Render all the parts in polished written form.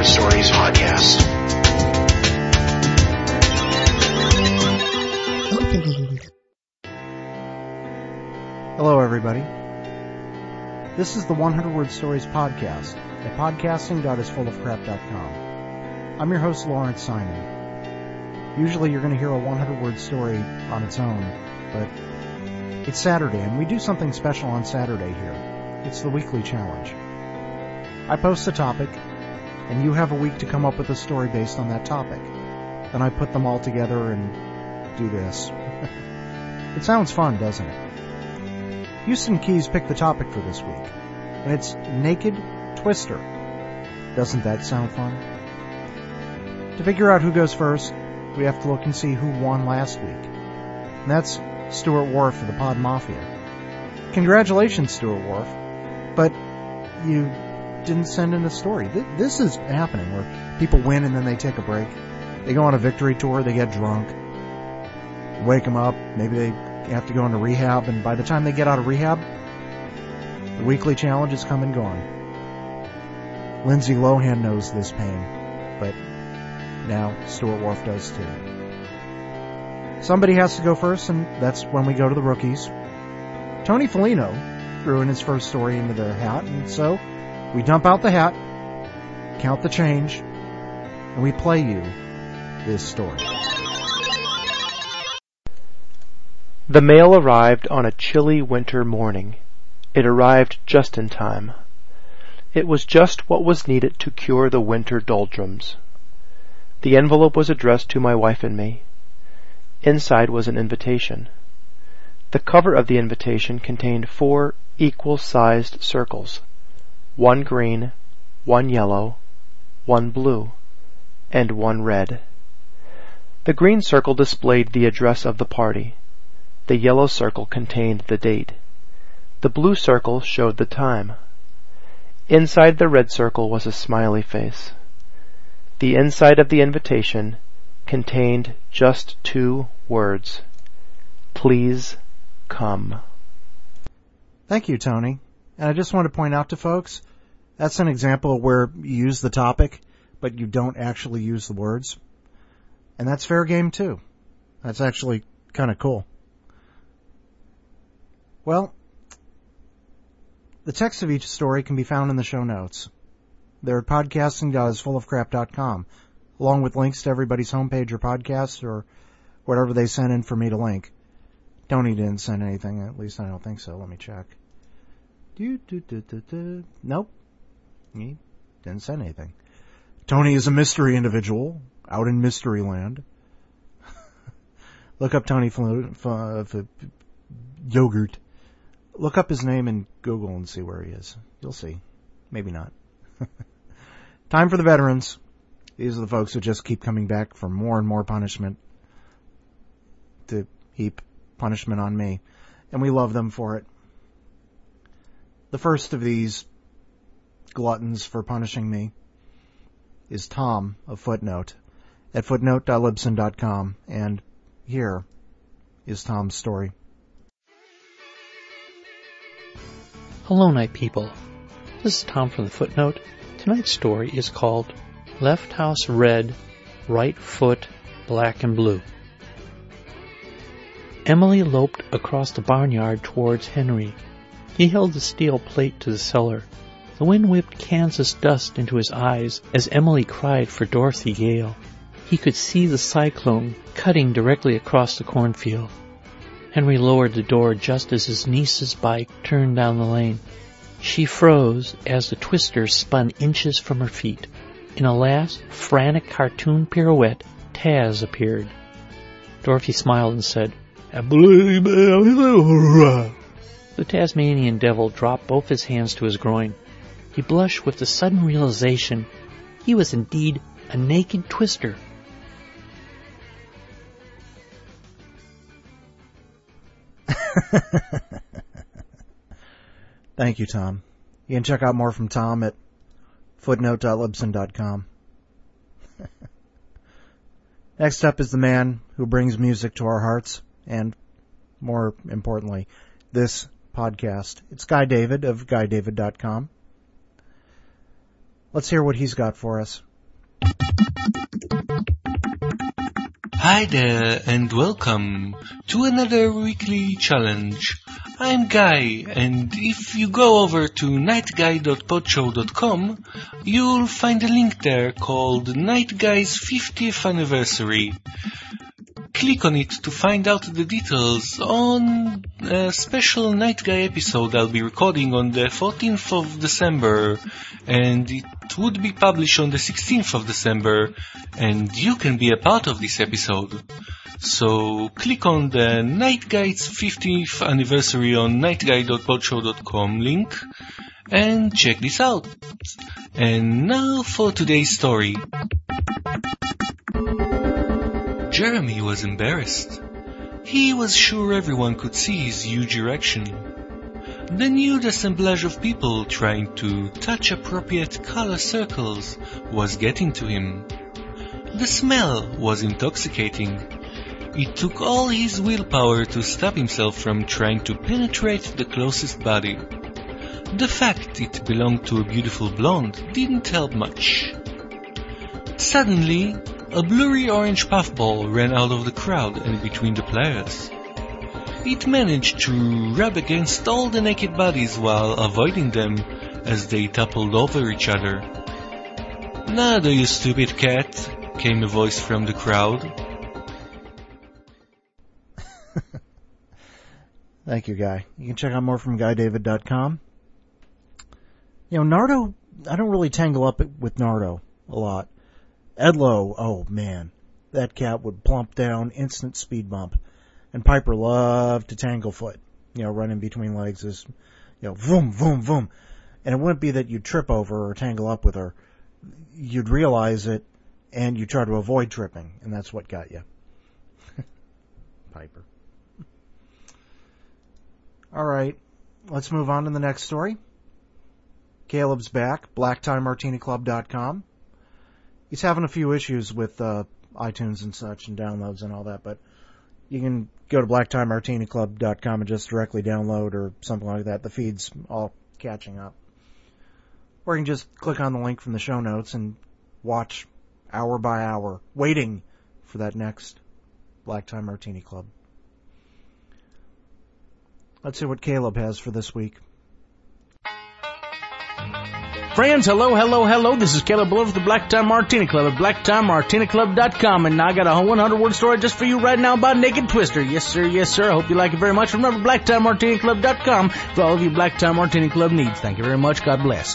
Stories podcast. Hello, everybody. This is the 100 Word Stories podcast at podcasting.isfullofcrap.com. I'm your host, Lawrence Simon. Usually you're going to hear a 100-word story on its own, but it's Saturday, and we do something special on Saturday here. It's the weekly challenge. I post a topic, and you have a week to come up with a story based on that topic. Then I put them all together and do this. It sounds fun, doesn't it? Houston Keys picked the topic for this week, and it's Naked Twister. Doesn't that sound fun? To figure out who goes first, we have to look and see who won last week. And that's Stuart Wharf of the Pod Mafia. Congratulations, Stuart Wharf, but you didn't send in a story. This is happening where people win and then they take a break. They go on a victory tour, they get drunk, wake them up, maybe they have to go into rehab, and by the time they get out of rehab, the weekly challenge is come and gone. Lindsay Lohan knows this pain, but now Stuart Wharf does too. Somebody has to go first, and that's when we go to the rookies. Tony Foligno threw in his first story into the hat, and so we dump out the hat, count the change, and we play you this story. The mail arrived on a chilly winter morning. It arrived just in time. It was just what was needed to cure the winter doldrums. The envelope was addressed to my wife and me. Inside was an invitation. The cover of the invitation contained 4 equal-sized circles, 1 green, 1 yellow, 1 blue, and 1 red. The green circle displayed the address of the party. The yellow circle contained the date. The blue circle showed the time. Inside the red circle was a smiley face. The inside of the invitation contained just 2 words. Please come. Thank you, Tony. And I just want to point out to folks, that's an example of where you use the topic, but you don't actually use the words. And that's fair game, too. That's actually kind of cool. Well, the text of each story can be found in the show notes. They're at podcasting.isfullofcrap.com, along with links to everybody's homepage or podcast or whatever they sent in for me to link. Tony didn't send anything, at least I don't think so. Let me check. Nope. He didn't send anything. Tony is a mystery individual out in mystery land. Look up Tony Yogurt. Look up his name in Google and see where he is. You'll see. Maybe not. Time for the veterans. These are the folks who just keep coming back for more and more punishment to heap punishment on me. And we love them for it. The first of these gluttons for punishing me is Tom of Footnote at footnote.libsyn.com. And here is Tom's story. Hello, night people. This is Tom from the Footnote. Tonight's story is called Left House Red, Right Foot Black and Blue. Emily loped across the barnyard towards Henry. He held the steel plate to the cellar. The wind whipped Kansas dust into his eyes as Emily cried for Dorothy Gale. He could see the cyclone cutting directly across the cornfield. Henry lowered the door just as his niece's bike turned down the lane. She froze as the twister spun inches from her feet. In a last frantic cartoon pirouette, Taz appeared. Dorothy smiled and said, "A bloody bell." The Tasmanian devil dropped both his hands to his groin. He blushed with the sudden realization he was indeed a naked twister. Thank you, Tom. You can check out more from Tom at footnote.libsyn.com. Next up is the man who brings music to our hearts, and more importantly, this podcast. It's Guy David of GuyDavid.com. Let's hear what he's got for us. Hi there, and welcome to another weekly challenge. I'm Guy, and if you go over to nightguy.podshow.com, you'll find a link there called Night Guy's 50th Anniversary. Click on it to find out the details on a special Night Guy episode I'll be recording on the 14th of December, and it would be published on the 16th of December, and you can be a part of this episode. So click on the Night Guy's 50th Anniversary on nightguy.podshow.com link and check this out. And now for today's story. Jeremy was embarrassed. He was sure everyone could see his huge erection. The nude assemblage of people trying to touch appropriate color circles was getting to him. The smell was intoxicating. It took all his willpower to stop himself from trying to penetrate the closest body. The fact it belonged to a beautiful blonde didn't help much. Suddenly, a blurry orange puffball ran out of the crowd and between the players. It managed to rub against all the naked bodies while avoiding them as they toppled over each other. "Nada, you stupid cat," came a voice from the crowd. Thank you, Guy. You can check out more from GuyDavid.com. You know, Nardo, I don't really tangle up with Nardo a lot. Edlo, oh man, that cat would plump down, instant speed bump. And Piper loved to tanglefoot, you know, run in between legs, is, you know, vroom, vroom, vroom. And it wouldn't be that you'd trip over or tangle up with her. You'd realize it, and you try to avoid tripping, and that's what got you. Piper. All right, let's move on to the next story. Caleb's back, blacktiemartiniclub.com. He's having a few issues with iTunes and such and downloads and all that, but you can go to blacktiemartiniclub.com and just directly download or something like that. The feed's all catching up. Or you can just click on the link from the show notes and watch hour by hour, waiting for that next Black Tie Martini Club. Let's see what Caleb has for this week. Friends, hello. This is Caleb Blow of the Black Tie Martini Club at blacktiemartiniclub.com, and I got a 100-word story just for you right now about Naked Twister. Yes, sir. I hope you like it very much. Remember, blacktiemartiniclub.com for all of your Black Tie Martini Club needs. Thank you very much. God bless.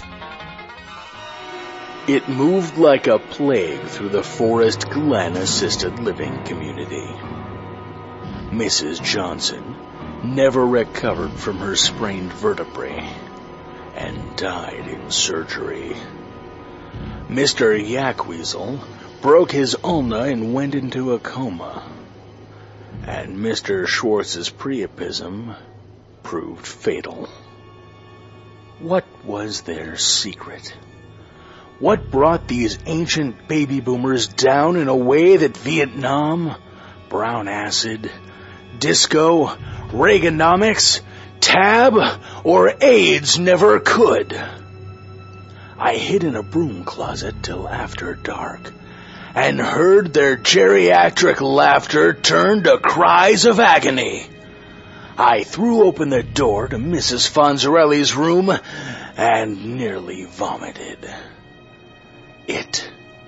It moved like a plague through the Forest Glen assisted living community. Mrs. Johnson never recovered from her sprained vertebrae and died in surgery. Mr. Yakweasel broke his ulna and went into a coma. And Mr. Schwartz's priapism proved fatal. What was their secret? What brought these ancient baby boomers down in a way that Vietnam, brown acid, disco, Reaganomics, Tab, or AIDS never could? I hid in a broom closet till after dark, and heard their geriatric laughter turn to cries of agony. I threw open the door to Mrs. Fonzarelli's room, and nearly vomited. It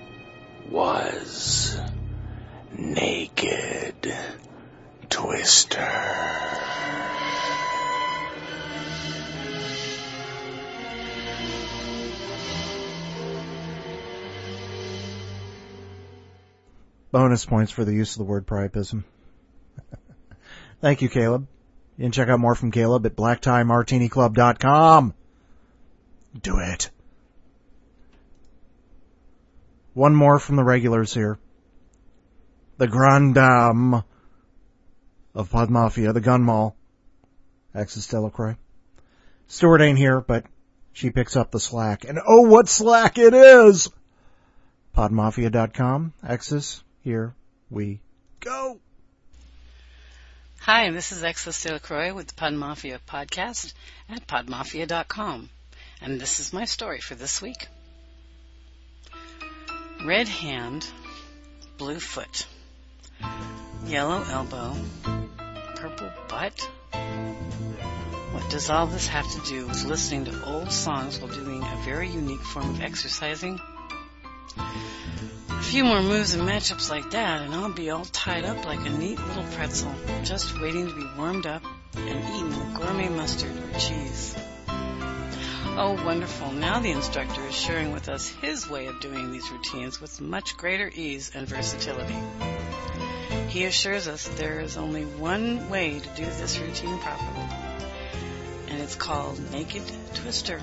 was Naked Twister. Bonus points for the use of the word priapism. Thank you, Caleb. You can check out more from Caleb at blacktiemartiniclub.com. Do it. One more from the regulars here. The Grande Dame of Pod Mafia, the Gun Mall. Axis Delacroix. Stuart ain't here, but she picks up the slack. And oh, what slack it is! Podmafia.com. Axis, here we go. Hi, this is Axis Delacroix with the Pod Mafia podcast at podmafia.com. And this is my story for this week. red hand, blue foot, yellow elbow, purple butt. What does all this have to do with listening to old songs while doing a very unique form of exercising? A few more moves and matchups like that, and I'll be all tied up like a neat little pretzel, just waiting to be warmed up and eaten with gourmet mustard or cheese. Oh, wonderful. Now the instructor is sharing with us his way of doing these routines with much greater ease and versatility. He assures us there is only one way to do this routine properly, and it's called Naked Twister.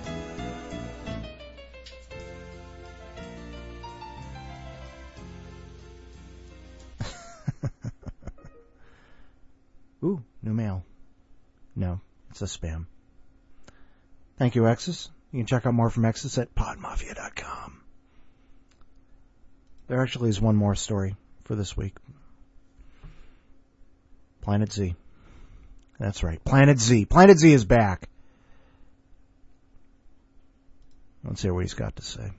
Ooh, new mail. No, it's a spam. Thank you, Exus. You can check out more from Exus at podmafia.com. There actually is one more story for this week. Planet Z. That's right, Planet Z. Planet Z is back. Let's hear what he's got to say.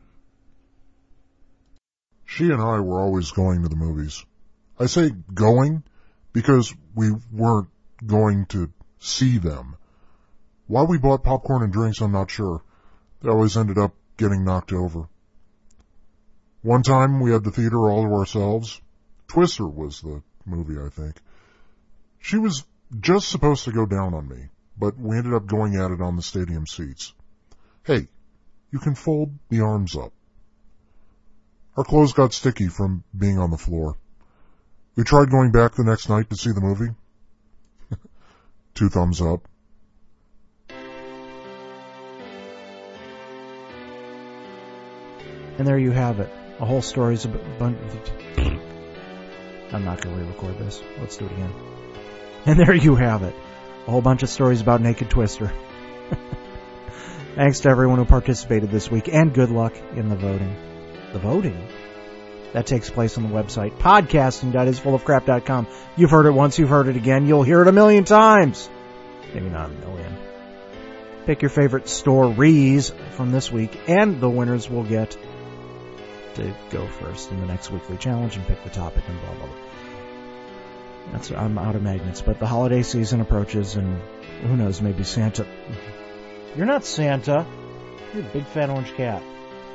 She and I were always going to the movies. I say going because we weren't going to see them. Why we bought popcorn and drinks, I'm not sure. They always ended up getting knocked over. One time we had the theater all to ourselves. Twister was the movie, I think. She was just supposed to go down on me, but we ended up going at it on the stadium seats. Hey, you can fold the arms up. Our clothes got sticky from being on the floor. We tried going back the next night to see the movie. 2 thumbs up. And there you have it. A whole story's about... I'm not going to re-record this. Let's do it again. And there you have it. A whole bunch of stories about Naked Twister. Thanks to everyone who participated this week, and good luck in the voting. The voting? That takes place on the website, podcasting.isfullofcrap.com. You've heard it once, you've heard it again, you'll hear it 1,000,000 times. Maybe not 1,000,000. Pick your favorite stories from this week, and the winners will get to go first in the next weekly challenge and pick the topic and blah, blah, blah. I'm out of magnets, but the holiday season approaches, and who knows, maybe Santa... You're not Santa. You're a big fat orange cat.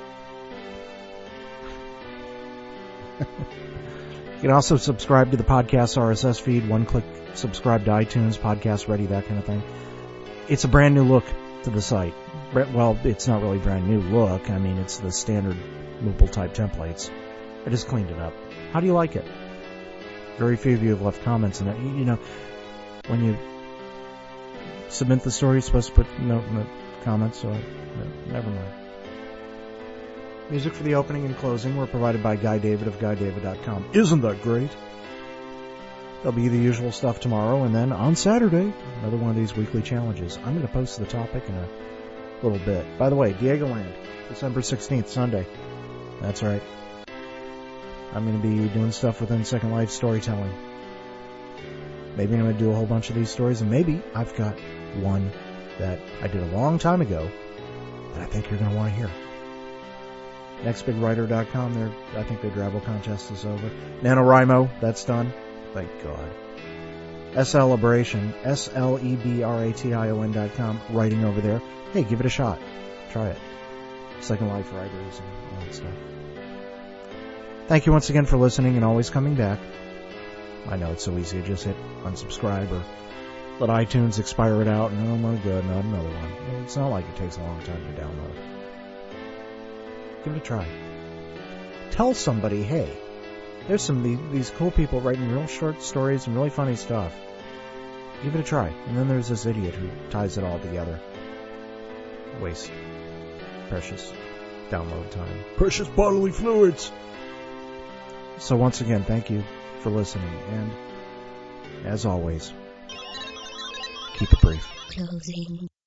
You can also subscribe to the podcast RSS feed, one-click subscribe to iTunes, Podcast Ready, that kind of thing. It's a brand new look to the site. Well, it's not really brand new look. I mean, it's the standard Moopel type templates. I just cleaned it up. How do you like it? Very few of you have left comments in it. You know, when you submit the story, you're supposed to put note in the comments, so never mind. Music for the opening and closing were provided by Guy David of GuyDavid.com. Isn't that great? There'll be the usual stuff tomorrow, and then on Saturday, another one of these weekly challenges. I'm going to post the topic in a little bit. By the way, Diegoland, December 16th, Sunday. That's right. I'm going to be doing stuff within Second Life storytelling. Maybe I'm going to do a whole bunch of these stories, and maybe I've got one that I did a long time ago that I think you're going to want to hear. NextBigWriter.com, I think their Drabble contest is over. NaNoWriMo, that's done. Thank God. SLebration, SLEBRATION.com, writing over there. Hey, give it a shot. Try it. Second Life writers and all that stuff. Thank you once again for listening and always coming back. I know it's so easy to just hit unsubscribe or let iTunes expire it out and oh my God, not another one. It's not like it takes a long time to download. Give it a try. Tell somebody, hey, there's these cool people writing real short stories and really funny stuff. Give it a try. And then there's this idiot who ties it all together. Waste precious download time. Precious bodily fluids. So once again, thank you for listening. And as always, keep it brief. Closing.